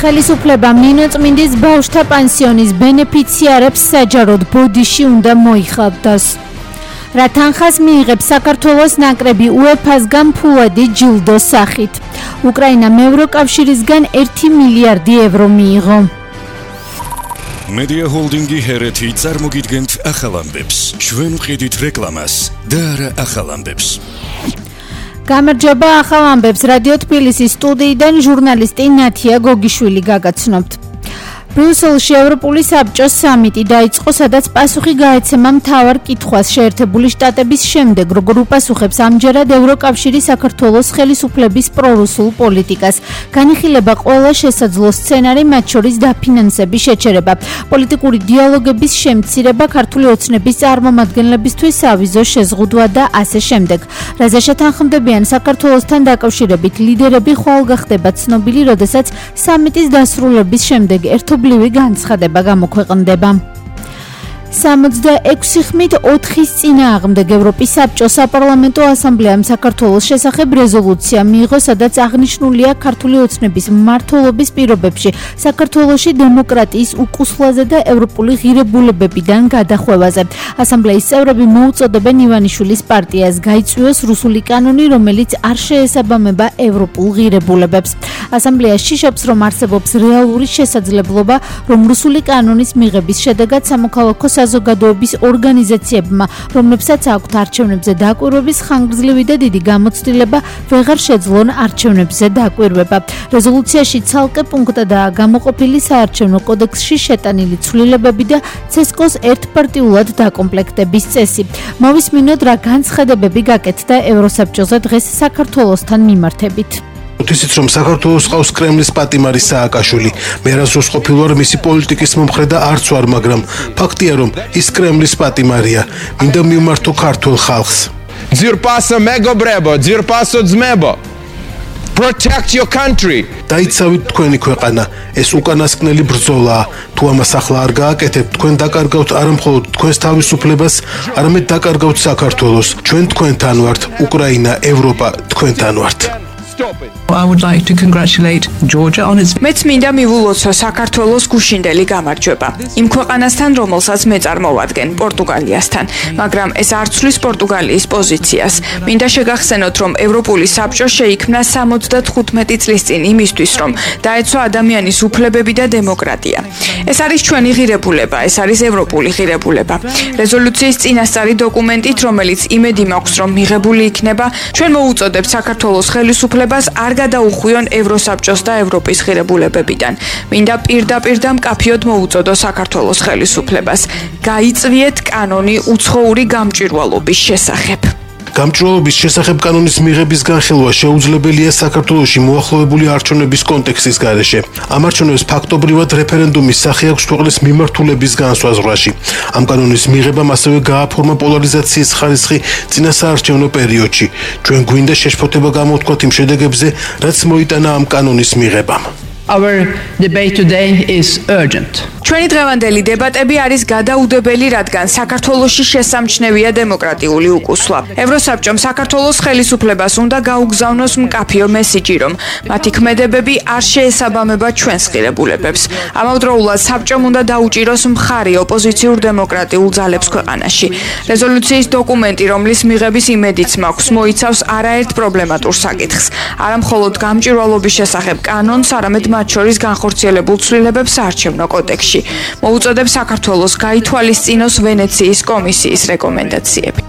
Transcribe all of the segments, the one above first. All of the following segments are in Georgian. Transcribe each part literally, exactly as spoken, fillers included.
ხელისუფლებამ ნინოწმინდის ბავშვთა პანსიონის ბენეფიციარებს საჯაროდ ბოდიში უნდა მოიხადოს. რა თანხას მიიღებს საქართველოს ნაკრები უეფას-გან ფულადი ჯილდოს სახით. უკრაინამ ევროკავშირისგან ერთი მილიარდი ევრო მიიღო. Media Holdingi ჰერეთი წარმოგიდგენთ ახალ ამბებს. ჩვენ ვყიდით რეკლამას და არა ახალ ამბებს. გამარჯობა, ახალ ამბებს რადიო თბილისის სტუდიიდან ჟურნალისტი ნათია გოგიშვილი გაგაცნობთ. ბრიუსელში ევროპული საბჭოს სამიტი დაიწყო, სადაც პასუხი გაეცემა მთავარ კითხვას შეერთებული შტატების შემდეგ, როგორ უპასუხებს ამჯერად ევროკავშირი საქართველოს ხელისუფლების პრორუსულ პოლიტიკას. განიხილება ყველა შესაძლო სცენარი, მათ შორის დაფინანსების შეჩერება, პოლიტიკური დიალოგების შემცირება, ქართული ოცნების წარმომადგენლებისთვის ავიზო შეზღუდვა და ასე შემდეგ. რაზე შეთანხმდებიან საქართველოსთან დაკავშირებით ლიდერები ხვალ გახდება ცნობილი, როდესაც სამიტის დასრულების შემდეგ ერთობლივი განცხადება გამოქვეყნდება. სამოცდაექვსი ხმით ოთხის წინააღმდეგ ევროპის საბჭოს საპარლამენტო ასამბლეამ საქართველოს შესახებ რეზოლუცია მიიღო, სადაც აღნიშნულია ქართული ოცნების მმართველობის პირობებში საქართველოში დემოკრატიის უკუსლაზე და ევროპული ღირებულებებიდან გადახვევაზე. ასამბლეის წევრები მოუწოდებენ ივანიშვილის პარტიას გაიწვიოს რუსული კანონი, რომელიც არ შეესაბამება ევროპულ ღირებულებებს. ასამბლეა შიშობს, რომ არსებობს რეალური შესაძლებლობა, რომ რუსული კანონის მიღების შედეგად სამოქალაქო საზოგადოების ორგანიზაციებმა, რომლებსაც აქვთ არჩევნებზე დაკვირვების ხანგრძლივი და დიდი გამოცდილება, ვეღარ შეძლონ არჩევნებზე დაკვირვება. რეზოლუციაში ცალკე პუნქტადაა გამოყოფილი საარჩევნო კოდექსში შეტანილი ცვლილებები და ცესკოს ერთპარტიულად დაკომპლექტების წესი. მოვისმინოთ, რა განცხადებები გაკეთდა ევროსაბჭოზე დღეს საქართველოსთან მიმართებით. ისიც რომ საქართველოს ყავს კრემლის პატიმარი სააკაშვილი. მე რაზროს ყოფილვარ მისი პოლიტიკის მომხრე და არც ვარ, მაგრამ ფაქტია რომ ის კრემლის პატიმარია. მინდა მივმართო ქართულ ხალხს. ძირფასო მეგობრებო, ძირფასო ძმებო. Protect your country. დაიცავით თქვენი ქვეყანა. ეს უკანასკნელი ბრძოლაა. თუ ამას ახლა არ გააკეთებთ, თქვენ დაკარგავთ არა მხოლოდ თქვენს თავისუფლებას, არამედ დაკარგავთ საქართველოს. ჩვენ თქვენთან ვართ, უკრაინა, ევროპა თქვენთან ვართ. I would like to congratulate Georgia on its მეც მინდა მივულოცო საქართველოს გუშინდელი გამარჯვება იმ ქვეყანასთან, რომელსაც მე წარმოვადგენ, პორტუგალიასთან, მაგრამ ეს არ ცვლის პორტუგალიის პოზიციას. მინდა შეგახსენოთ, რომ ევროპული საბჭო შეიქმნა სამოცდათხუთმეტი წლის წინ იმისთვის, რომ დაეცვა ადამიანის უფლებები და დემოკრატია. ეს არის ჩვენი ღირებულება, ეს არის ევროპული ღირებულება. რეზოლუციის წინასწარი დოკუმენტით, რომელიც იმედი მაქვს, რომ მიღებული იქნება, ჩვენ მოუწოდებთ საქართველოს ხელისუფლებას არ გადაუხვიონ ევროსაბჭოს და ევროპის ღირებულებებიდან. მინდა პირდაპირ და მკაფიოდ მოუწოდო საქართველოს ხელისუფლებას. გაიწვიეთ კანონი უცხოური გამჭვირვალობის შესახებ. გამჭვირვალობის შესახებ კანონის მიღების განხილვა შეუძლებელია საქართველოში მოახლოებული არჩევნების კონტექსტის გარეშე. ამ არჩევნებს ფაქტობრივად რეფერენდუმის სახე აქვს ქვეყნის მიმართულების განსაზღვრაში. ამ კანონის მიღებამ ასევე გააფორმა პოლარიზაციის ხარისხი წინასაარჩევნო პერიოდში. ჩვენ გვინდა შეშფოთება გამოვთქვათ იმ შედეგებზე, რაც მოიტანა ამ კანონის მიღებამ. Our debate today is urgent. ჩვენი დღევანდელი დებატები არის გადაუდებელი, რადგან საქართველოში შესამჩნევია დემოკრატიული უკუსლა. ევროსაბჭომ საქართველოს ხელისუფლებას უნდა გაუგზავნოს მკაფიო მესიჯი, რომ მათი ქმედებები არ შეესაბამება ჩვენს ღირებულებებს. ამავდროულად საბჭომ უნდა დაუჭიროს მხარი ოპოზიციურ დემოკრატიულ ძალებს ქვეყანაში. რეზოლუციის დოკუმენტი, რომლის მიღების იმედიც მაქვს, მოიცავს არაერთ პრობლემატურ საკითხს. არა მხოლოდ გამჭვირვალობის შესახებ კანონს, არამედ მათ შორის განხორციელებულ ცვლილებებს საარჩევნო კოდექსში. მოუწოდებს საქართველოს გაითვალისწინოს ვენეციის კომისიის რეკომენდაციები.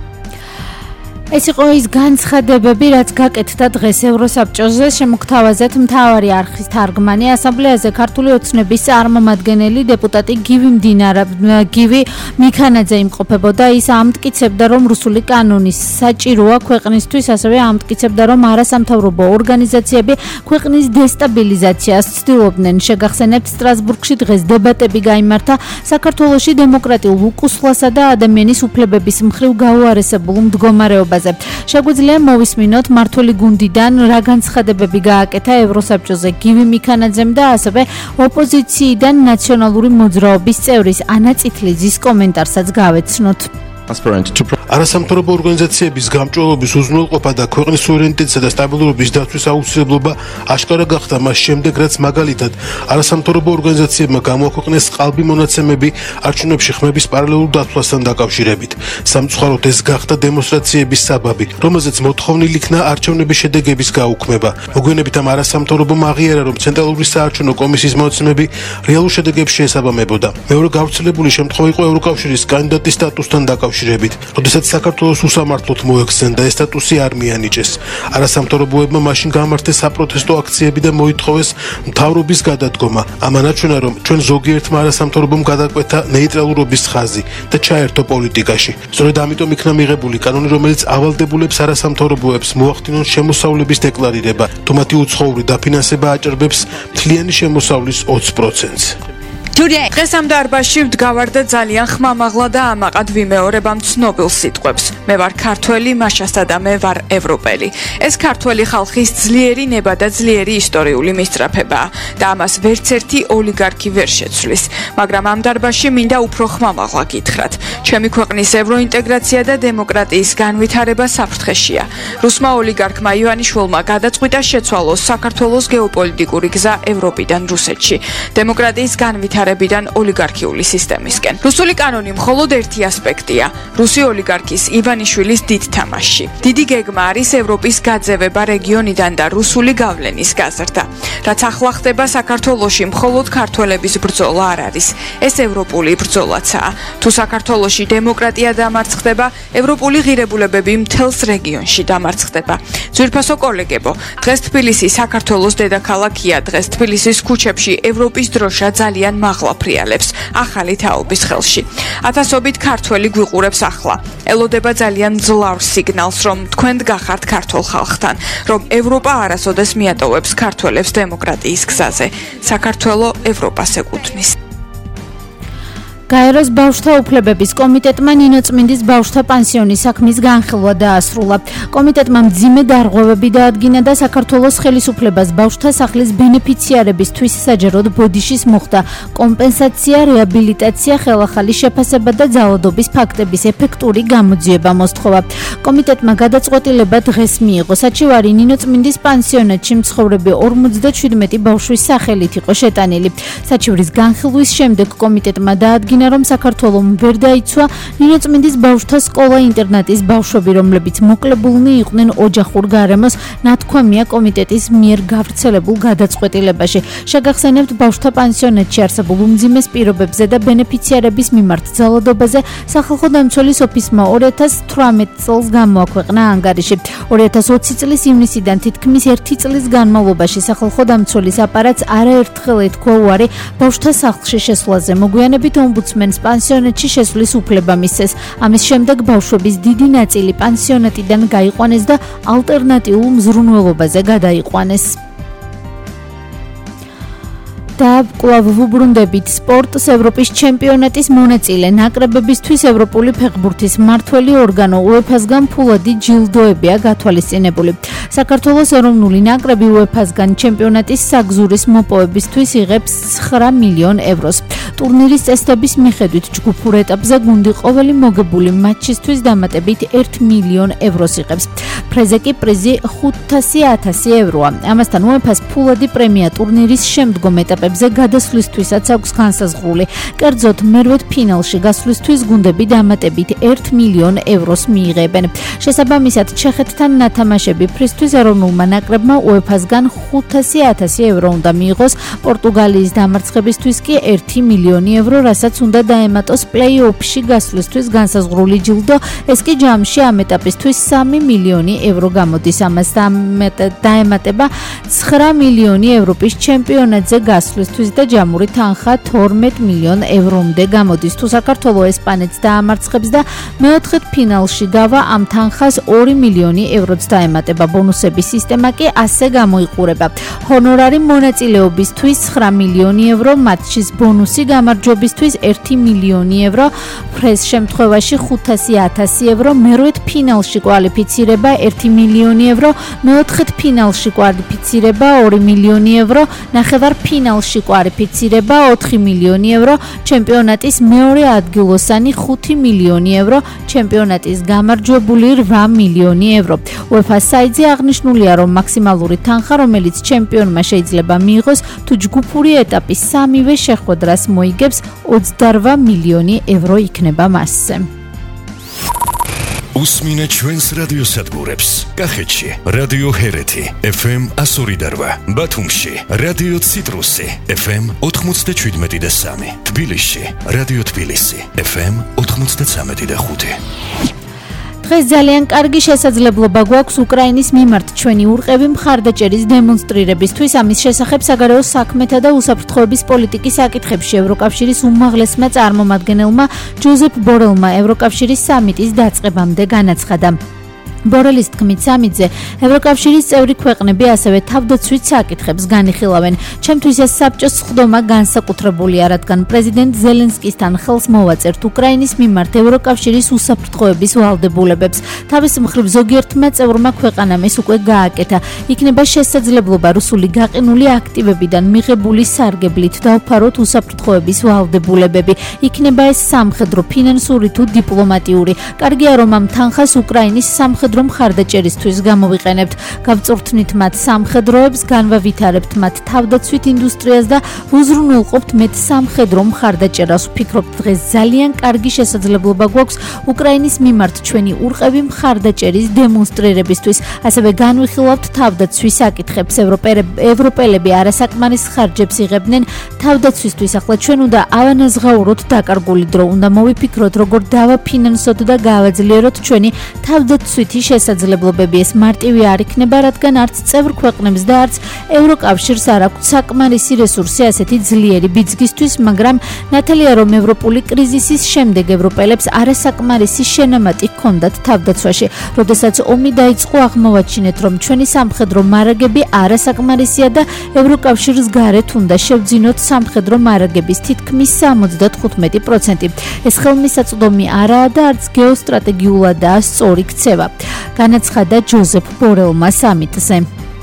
ეს იყო ის განცხადებები, რაც გაკეთდა დღეს ევროსაბჭოზე. შემოგთავაზეთ მთავარი არხის თარგმანი, ასამბლეაზე ქართული ოცნების წარმომადგენელი დეპუტატი გივი მდინარა გივი მიქანაძე იმყოფებოდა. ის ამტკიცებდა, რომ რუსული კანონის საჭიროა ქვეყნისთვის, ასევე ამტკიცებდა, რომ არასამთავრობო ორგანიზაციები ქვეყნის დესტაბილიზაციას ცდილობდნენ. შეგახსენებთ, სტრასბურგში დღეს დებატები გაიმართა საქართველოში დემოკრატიულ უკუსლასა და ადამიანის უფლებების მხრივ გაუარესებულ მდგომარეობაზე. შეგვიძლია მოვისმინოთ მართული გუნდიდან რა განცხადებები გააკეთა ევროსაბჭოზე გივი მიქანაძემ და ასევე ოპოზიციიდან ნაციონალური მოძრაობის წევრის ანა წითლიძის კომენტარსაც გავეცნოთ. არასამთავრობო ორგანიზაციების გამჭვირვალობის უზრუნველყოფა და ქვეყნის სუვერენიტეტისა და სტაბილურობის დაცვის აუცილებლობა აშკარა გახდა მას შემდეგ, რაც მაგალითად არასამთავრობო ორგანიზაციებმა გამოაქვეყნეს ყალბი მონაცემები არჩევნებში ხმების პარალელურ დაცვასთან დაკავშირებით. Სამწუხაროდ ეს გახდა დემონსტრაციების საბაბი, რომელზეც მოთხოვნილ იქნა არჩევნების შედეგების გაუქმება. მოგვიანებით ამ არასამთავრობომ აღიარა, რომ ცენტრალური საარჩევნო კომისიის მონაცემები რეალურ შედეგებს შეესაბამებოდა. მეორე გავრცელებული შემთხვევა იყო ევროკავშირის კანდიდატის სტატუსთან დაკავშირებით, როდესაც საქართველოს უსამართლოდ მოეხსენდა ეს სტატუსი არ მიანიჭეს. არასამთავრობოებმა მაშინ გამართეს საპროტესტო აქციები და მოითხოვეს მთავრობის გადადგომა. ამანაჩვენა, რომ ჩვენ ზოგიერთმა არასამთავრობომ გადაკვეთა ნეიტრალურობის ხაზი და ჩაერთო პოლიტიკაში. სწორედ ამიტომ იქნა მიღებული კანონი, რომელიც ავალდებულებს არასამთავრობოებს მოახდინონ შემოსავლების დეკლარირება, თუ მათი უცხოური დაფინანსება აჭარბებს მთლიანი შემოსავლის ოცი პროცენტს. დღეს ამ დარბაზში ვდგავარდა ძალიან ხმამაღლა და ამაყად ვიმეორებამ ცნობილ სიტყვებს. მე ვარ ქართველი, მაშასა და მე ვარ ევროპელი. ეს ქართველი ხალხის ძლიერი ნება და ძლიერი ისტორიული მისწრაფებაა და ამას ვერც ერთი ოლიგარქი ვერ შეცვლის. მაგრამ ამ დარბაზში მინდა უფრო ხმამაღლა გითხრათ. ჩემი ქვეყნის ევროინტეგრაცია და დემოკრატიის განვითარება საფრთხეშია. რუსმა ოლიგარქმა ივანიშვილმა გადაწყვიტა შეცვალოს საქართველოს გეოპოლიტიკური გზა ევროპიდან რუსეთში. დემოკრატიის განვითარება ბიდან ოლიგარქიული სისტემისკენ. რუსული კანონი მხოლოდ ერთი ასპექტია. რუსი ოლიგარქის ივანიშვილის დიდ თამაშში. დიდი გეგმა არის ევროპის გაძევება რეგიონიდან და რუსული გავლენის გაზრდა. რაც ახლა ხდება საქართველოში, მხოლოდ ქართველების ბრძოლა არ არის. ეს ევროპული ბრძოლაცაა. თუ საქართველოში დემოკრატია დამარცხდება, ევროპული ღირებულებები მთელს რეგიონში დამარცხდება. ძვირფასო კოლეგებო, დღეს თბილისი საქართველოს დედაქალაქია. დღეს თბილისის ქუჩებში ევროპის დროშა ძალიან მაღლაფრიალებს ახალი თაობის ხელში. ათასობით ქართველი გვიყურებს ახლა. ელოდება ძალიან ძლავრ სიგნალს, რომ თქვენ გახართ ქართულ ხალხთან, რომ ევროპა არასოდეს მიატოვებს ქართველებს დემოკრატიის გზაზე. საქართველო ევროპას ეკუთვნის. გაეროს ბავშვთა უფლებების კომიტეტმა ნინო წმინდის ბავშვთა პანსიონის საქმის განხილვა დაასრულა. კომიტეტმა მძიმე დარღვევები დაადგინა და საქართველოს ხელისუფლებას ბავშვთა სახლის ბენეფიციარებისთვის საჯაროდ ბოდიშის მოხდა კომპენსაცია, რეაბილიტაცია, ხელახალი შეფასება და ძალადობის ფაქტების ეფექტური გამოძიება მოსთხოვა. კომიტეტმა გადაწყვეტილება დღეს მიიღო. საჩივარი ნინო წმინდის პანსიონატში მცხოვრები ორმოცდაჩვიდმეტი ბავშვის სახელით იყო შეტანილი. საჩივრის განხილვის შემდეგ კომიტეტმა დაადგინა რომ საქართველოს ვერ დაიცვა ნინო წმინდის ბავშვთა სკოლა-ინტერნატის ბავშვები, რომლებიც მოკლებულნი იყვნენ ოჯახურ გარემოს, ნათქვამია კომიტეტის მიერ გავრცელებულ გადაწყვეტილებაში. შეგახსენებთ, ბავშვთა პანსიონატში არსებულ უმძიმეს პირობებზე და ბენეფიციარების მიმართ ძალადობაზე სახალხო დამცველის ოფისმა ორი ათას თვრამეტ წელს გამოაქვეყნა ანგარიში. ორი ათას ოცი წლის ივნისიდან თითქმის ერთი წლის განმავლობაში სახალხო დამცველის აპარატს არაერთხელ ეთქვა უარი ბავშვთა სახლში შესვლაზე. მოგვიანებით ომბუდსმენს პანსიონატში შესვლის უფლება მისცეს. ამის შემდეგ ბავშვების დიდი ნაწილი პანსიონატიდან გაიყვანეს და ალტერნატიულ მზრუნველობაზე გადაიყვანეს. და კვლავ ვუბრუნდებით სპორტს. ევროპის ჩემპიონატის მონაწილე ნაკრებებისთვის ევროპული ფეხბურთის მმართველი ორგანო უეფას-გან ფულადი ჯილდოებია გათვალისწინებული. საქართველოს ეროვნული ნაკრები უეფას-გან ჩემპიონატის საგზურის მოპოვებისთვის იღებს ცხრა მილიონ ევროს. ტურნირის წესდების მიხედვით ჯგუფურ ეტაპზე გუნდი ყოველი მოგებული მატჩისთვის დამატებით ერთ მილიონ ევროს იღებს. ფრეზე კი პრიზი ხუთასი ათასი ევროა. ამასთან უეფას ფულადი პრემია ტურნირის შემდგომ ეტაპებზე გადასვლისთვისაც აქვს განსაზღვრული. კერძოდ, მერვედ ფინალში გასვლისთვის გუნდები დამატებით ერთ მილიონ ევროს მიიღებენ. შესაბამისად, ჩეხეთთან ნათამაშები ფრისთვის ეროვნულმა ნაკრებმა უეფას-გან ხუთასი ათასი евро უნდა მიიღოს, პორტუგალიის დამარცხებისთვის კი ერთი მილიონი евро, რასაც უნდა დაემატოს პლეი-ოფში გასვლისთვის განსაზღვრული ჯილდო, ეს კი ჯამში ამ ეტაპისთვის სამი მილიონი евро გამოდის. ამას დაემატება ცხრა მილიონი ევროპის ჩემპიონატზე გასვლისთვის და ჯამური თანხა თორმეტ მილიონ ევრომდე გამოდის. თუ საქართველო ესპანეთს დაამარცხებს და მეოთხედ ფინალში გავა, ამ თანხას ორი მილიონი ევროც დაემატება. ბონუსების სისტემა კი ასე გამოიყურება. ჰონორარი მონაწილეობისთვის ცხრა მილიონი евро, მატჩის ბონუსი გამარჯვებისთვის ერთი მილიონი евро, ფრეს შემთხვევაში ხუთასი ათასი евро, მერვედ ფინალში კვალიფიცირება ერთი მილიონი евро, მეოთხედ ფინალში კვალიფიცირება ორი მილიონი евро, ნახევარ ფინალში ფინალში კვალიფიცირება ოთხი მილიონი ევრო, ჩემპიონატის მეორე ადგილოსანი ხუთი მილიონი ევრო, ჩემპიონატის გამარჯვებული რვა მილიონი ევრო. UEFA-ს საიტზე აღნიშნულია, რომ მაქსიმალური თანხა, რომელიც ჩემპიონმა შეიძლება მიიღოს, თუ ჯგუფური ეტაპის სამივე შეხვედრას მოიგებს, ოცდარვა მილიონი ევრო იქნება მასზე. უსმინე ჩვენს რადიოსადგურებს. კახეთში რადიო ჰერეთი ეფ ემ εκατო ორი და რვა, ბათუმში რადიო ციტრუსი ეფ ემ ოთხმოცდაშვიდმეტი და სამი, თბილისში რადიო თბილისი ეფ ემ ოთხმოცდაცამეტი და ხუთი. დღეს ძალიან კარგი შესაძლებლობა გვაქვს უკრაინის მიმართ ჩვენი ურყევი მხარდაჭერის დემონსტრირებისთვის. ამის შესახებ საგარეო საქმეთა და უსაფრთხოების პოლიტიკის საკითხებში ევროკავშირის უმაღლესმა წარმომადგენელმა ჯოზეფ ბორელმა ევროკავშირის სამიტის დაწყებამდე განაცხადა. ბორელის თქმით, სამიტზე ევროკავშირის წევრი ქვეყნები ასევე თავდაცვით საკითხებს განიხილავენ. ჩემთვის ეს საბჭოს სხდომა განსაკუთრებულია, რადგან პრეზიდენტ ზელენსკისთან ხელს მოვაწერთ უკრაინის მიმართ ევროკავშირის უსაფრთხოების ვალდებულებებს. თავის მხრივ ზოგიერთმა წევრმა ქვეყანამ ეს უკვე გააკეთა. იქნება შესაძლებლობა რუსული გაყინული აქტივებიდან მიღებული სარგებლით დავფაროთ უსაფრთხოების ვალდებულებები. იქნება ეს სამხედრო, ფინანსური თუ დიპლომატიური. კარგია, რომ ამ თანხას უკრაინის სამხედრო რომ მხარდაჭერისთვის გამოვიყენებთ. გავწურთნით მათ სამხედროებს, განვავითარებთ მათ თავდაცვით ინდუსტრიას და ვუზრუნველყოფთ მეტ სამხედრო მხარდაჭერას. ვფიქრობთ, დღეს ძალიან კარგი შესაძლებლობა გვაქვს უკრაინის მიმართ ჩვენი ურყევი მხარდაჭერის დემონსტრირებისთვის. ასევე განვიხილავთ თავდაცვის საკითხებს. ევროპელები არასაკმარის ხარჯებს იღებდნენ თავდაცვისთვის. ახლა ჩვენ უნდა ავანაზღაუროთ დაკარგული დრო. უნდა მოვიფიქროთ, როგორ დავაფინანსოთ და გავაძლიეროთ ჩვენი თავდაცვითი შესაძლებლობები. ეს მარტივი არ იქნება, რადგან არც წევრ ქვეყნებს და არც ევროკავშირს არ აქვს საკმარისი რესურსი ასეთი ძლიერი ბიძგისთვის, მაგრამ ნათელია, რომ ევროპული კრიზისის შემდეგ ევროპელებს არასაკმარისი შენამატი ჰქონდათ თავდაცვაში. როდესაც ომი დაიწყო, აღმოვაჩინეთ, რომ ჩვენი სამხედრო მარაგები არასაკმარისია და ევროკავშირს გარეთ უნდა შევძინოთ სამხედრო მარაგების თითქმის სამოცდათხუთმეტი პროცენტი. ეს ხელმისაწვდომი არაა და არც გეოსტრატეგიულადაა სწორი ქცევა. განაცხადა ჯოზეფ ბორელმა სამიტზე.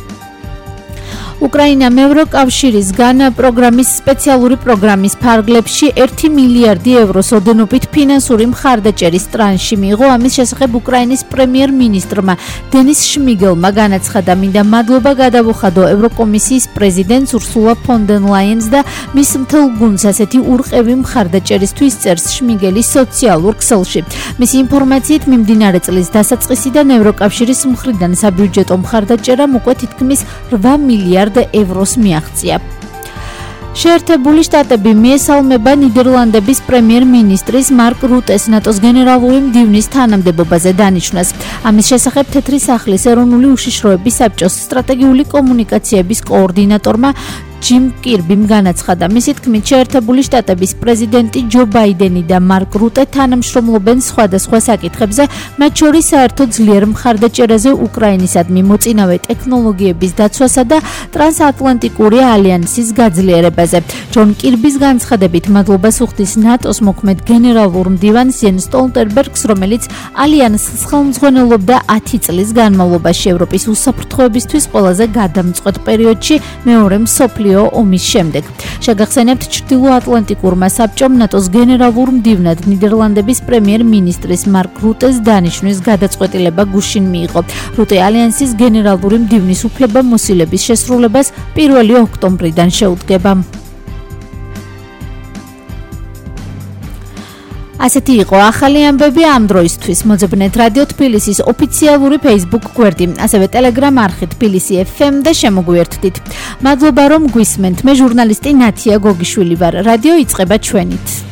უკრაინამ ევროკავშირისგან პროგრამის სპეციალური პროგრამის ფარგლებში ერთი მილიარდი ევროს ოდენობით ფინანსური მხარდაჭერის ტრანში მიიღო. ამის შესახებ უკრაინის პრემიერ-მინისტრმა დენის შმიგელმა განაცხადა, მინდა მადლობა გადავუხადო ევროკომისიის პრეზიდენტს ურსულა ფონ დერ ლაიენს და მის მთელ გუნდს ასეთი ურყევი მხარდაჭერისთვის წერს შმიგელი სოციალურ ქსელში. მისი ინფორმაციით, მიმდინარე წლის დასაწყისიდან ევროკავშირის მხრიდან საბიუჯეტო მხარდაჭერამ უკვე თითქმის რვა მილიარდ ევროს მიაღწია. შეერთებული შტატები მიესალმება ნიდერლანდების პრემიერ-მინისტრის მარკ რუტეს ნატოს გენერალური მდივნის თანამდებობაზე დანიშვნას. ამის შესახებ თეთრი სახლის ეროვნული უშიშროების საბჭოს სტრატეგიული კომუნიკაციების კოორდინატორმა ჯიმ კირბიმ განაცხადა. მისი თქმით, შეერთებული შტატების პრეზიდენტი ჯო ბაიდენი და მარკ რუტე თანამშრომლობენ სხვადასხვა საკითხებზე, მათ შორის საერთო ძლიერ მხარდაჭერაზე, უკრაინისადმი მოწინავე ტექნოლოგიების დაცვასა და ტრანსატლანტიკური ალიანსის გაძლიერებაზე. ჯონ კირბის განცხადებით, მადლობას უხდის ნატოს მოქმედ გენერალურ მდივანს იენს სტოლტენბერგს, რომელიც ალიანსს ხელმძღვანელობდა ათი წლის განმავლობაში ევროპის უსაფრთხოებისთვის ყველაზე გადამწყვეტ პერიოდში მეორე მსოფლიო ომის შემდეგ. შეგახსენებთ, ჩრდილოატლანტიკურმა საბჭომ ნატოს გენერალურ მდივნად ნიდერლანდების პრემიერ-მინისტრის მარკ რუტეს დანიშვნის გადაწყვეტილება გუშინ მიიღო. რუტე ალიანსის გენერალური მდივნის უფლებამოსილების შესრულებას პირველი ოქტომბრიდან შეუდგება. ასეთი იყო ახალი ამბები ამ დროისთვის. მოძებნეთ რადიო თბილისის ოფიციალური Facebook გვერდი, ასევე Telegram არხი თბილისი ეფ ემ და შემოგვიერთდით. მადლობა რომ გვისმენთ. მე ჟურნალისტი ნათია გოგიშვილი ვარ. რადიო იწყება ჩვენით.